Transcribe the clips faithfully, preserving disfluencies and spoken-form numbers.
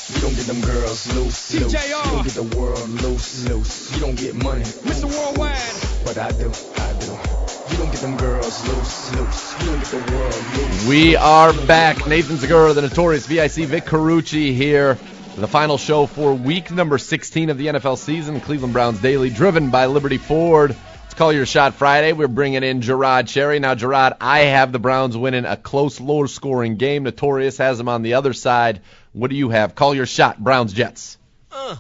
You don't get them girls loose, loose. You don't get the world loose, loose. You don't get money, Mister Worldwide. but I do, I do. You don't get them girls loose, loose. You don't get the world loose. We are back. Nathan Zegura, the Notorious V I C, Vic Carucci here. The final show for week number sixteen of the N F L season. Cleveland Browns Daily, driven by Liberty Ford. It's Call Your Shot Friday. We're bringing in Gerard Cherry. Now, Gerard, I have the Browns winning a close, low-scoring game. Notorious has them on the other side. What do you have? Call your shot, Browns Jets. Uh.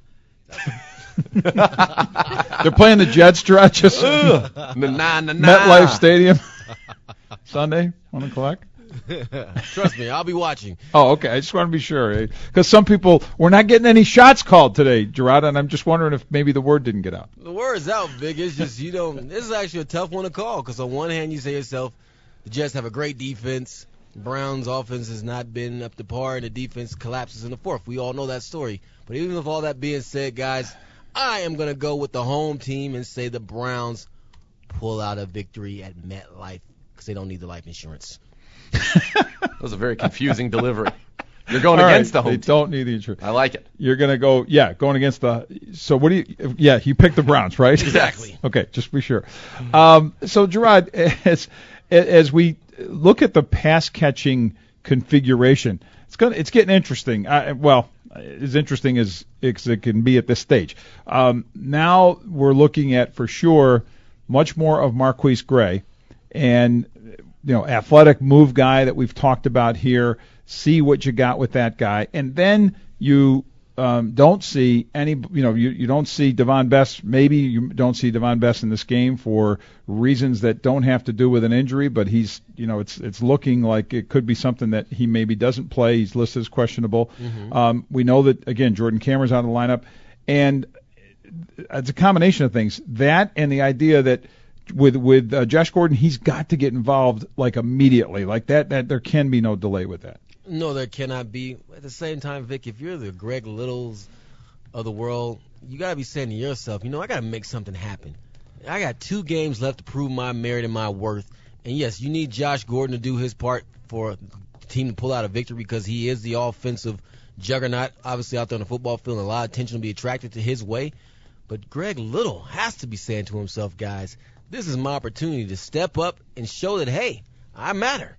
They're playing the Jets, Gerard, just nah, nah, nah. MetLife Stadium Sunday, one o'clock. Trust me, I'll be watching. Oh, okay. I just want to be sure. Because some people, we're not getting any shots called today, Gerard, and I'm just wondering if maybe the word didn't get out. The word's out, Vic. It's just, you don't, this is actually a tough one to call because on one hand you say to yourself, the Jets have a great defense. Browns' offense has not been up to par, and the defense collapses in the fourth. We all know that story. But even with all that being said, guys, I am going to go with the home team and say the Browns pull out a victory at MetLife because they don't need the life insurance. That was a very confusing delivery. You're going All against right, the home They team. don't need the insurance. I like it. You're going to go, yeah, going against the, so what do you, yeah, you picked the Browns, right? Exactly. Okay, just be sure. Um, so, Gerard, as, as we look at the pass-catching configuration, it's going it's getting interesting. Uh, well, as interesting as it can be at this stage. Um, now we're looking at, for sure, much more of Marquise Gray and, you know, athletic move guy that we've talked about here. See what you got with that guy. And then you um, don't see any, you know, you, you don't see Devon Best. Maybe you don't see Devon Best in this game for reasons that don't have to do with an injury, but he's, you know, it's it's looking like it could be something that he maybe doesn't play. He's listed as questionable. Mm-hmm. Um, we know that, again, Jordan Cameron's out of the lineup. And it's a combination of things. That and the idea that with with uh, Josh Gordon, he's got to get involved like immediately. Like that, that there can be no delay with that. No, there cannot be. At the same time, Vic, if you're the Greg Littles of the world, you got to be saying to yourself, you know, I got to make something happen. I got two games left to prove my merit and my worth. And, yes, you need Josh Gordon to do his part for the team to pull out a victory because he is the offensive juggernaut, obviously, out there on the football field, and a lot of attention will be attracted to his way. But Greg Little has to be saying to himself, guys, this is my opportunity to step up and show that, hey, I matter.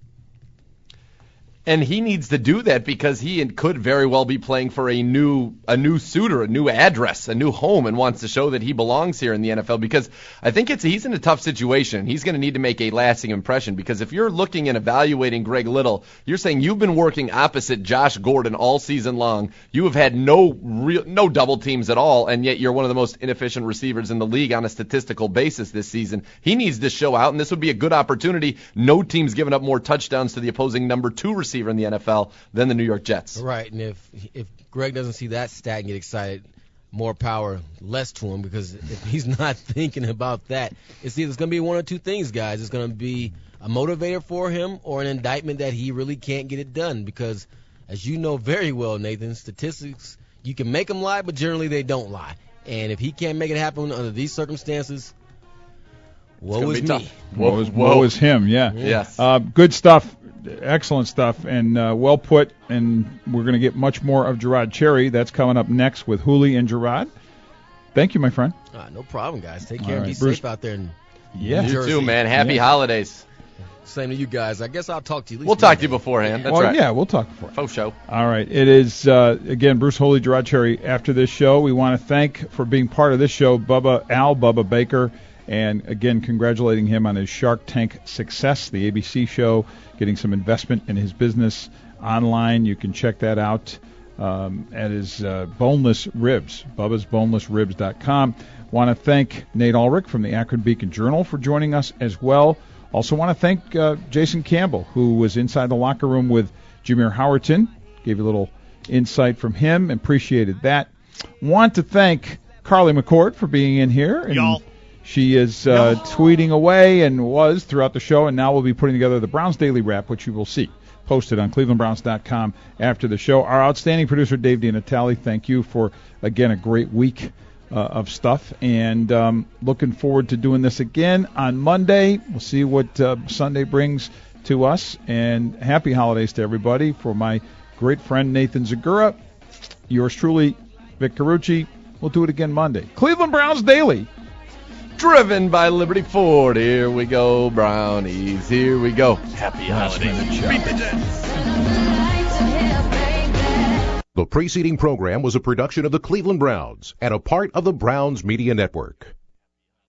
And he needs to do that because he could very well be playing for a new a new suitor, a new address, a new home, and wants to show that he belongs here in the N F L because I think it's he's in a tough situation. He's going to need to make a lasting impression because if you're looking and evaluating Greg Little, you're saying you've been working opposite Josh Gordon all season long. You have had no real, no double teams at all, and yet you're one of the most inefficient receivers in the league on a statistical basis this season. He needs to show out, and this would be a good opportunity. No team's given up more touchdowns to the opposing number two receiver in the N F L than the New York Jets. Right, and if if Greg doesn't see that stat and get excited, more power, less to him, because if he's not thinking about that, it's either it's going to be one or two things, guys. It's going to be a motivator for him or an indictment that he really can't get it done because, as you know very well, Nathan, statistics, you can make them lie, but generally they don't lie. And if he can't make it happen under these circumstances, woe is me. Woe is, woe is him, yeah. Yes. Uh, good stuff. Excellent stuff and uh, well put, and we're going to get much more of Gerard Cherry. That's coming up next with Hooley and Gerard. Thank you, my friend. Uh, no problem, guys. Take care All and be right, Bruce. safe out there in Yeah. New You Jersey. too, man. Happy Yeah. holidays. Same to you guys. I guess I'll talk to you. At least We'll talk one to you day. beforehand. That's well, right. yeah, we'll talk before. Faux show. All right. It is, uh, again, Bruce Hooley, Gerard Cherry. After this show, we want to thank, for being part of this show, Bubba Al Bubba Baker. And, again, congratulating him on his Shark Tank success, the A B C show, getting some investment in his business online. You can check that out um, at his uh, Boneless Ribs, bubba's boneless ribs dot com. Want to thank Nate Ulrich from the Akron Beacon Journal for joining us as well. Also want to thank uh, Jason Campbell, who was inside the locker room with Jameer Howerton. Gave you a little insight from him. Appreciated that. Want to thank Carly McCord for being in here. And Y'all. she is uh, tweeting away and was throughout the show, and now we'll be putting together the Browns Daily Wrap, which you will see posted on cleveland browns dot com after the show. Our outstanding producer, Dave DiNatale, thank you for, again, a great week uh, of stuff. And um, looking forward to doing this again on Monday. We'll see what uh, Sunday brings to us. And happy holidays to everybody. For my great friend Nathan Zegura, Yours truly, Vic Carucci. We'll do it again Monday. Cleveland Browns Daily. Driven by Liberty Ford. Here we go, Brownies. Here we go. Happy holidays. Beat the Jets. The preceding program was a production of the Cleveland Browns and a part of the Browns Media Network.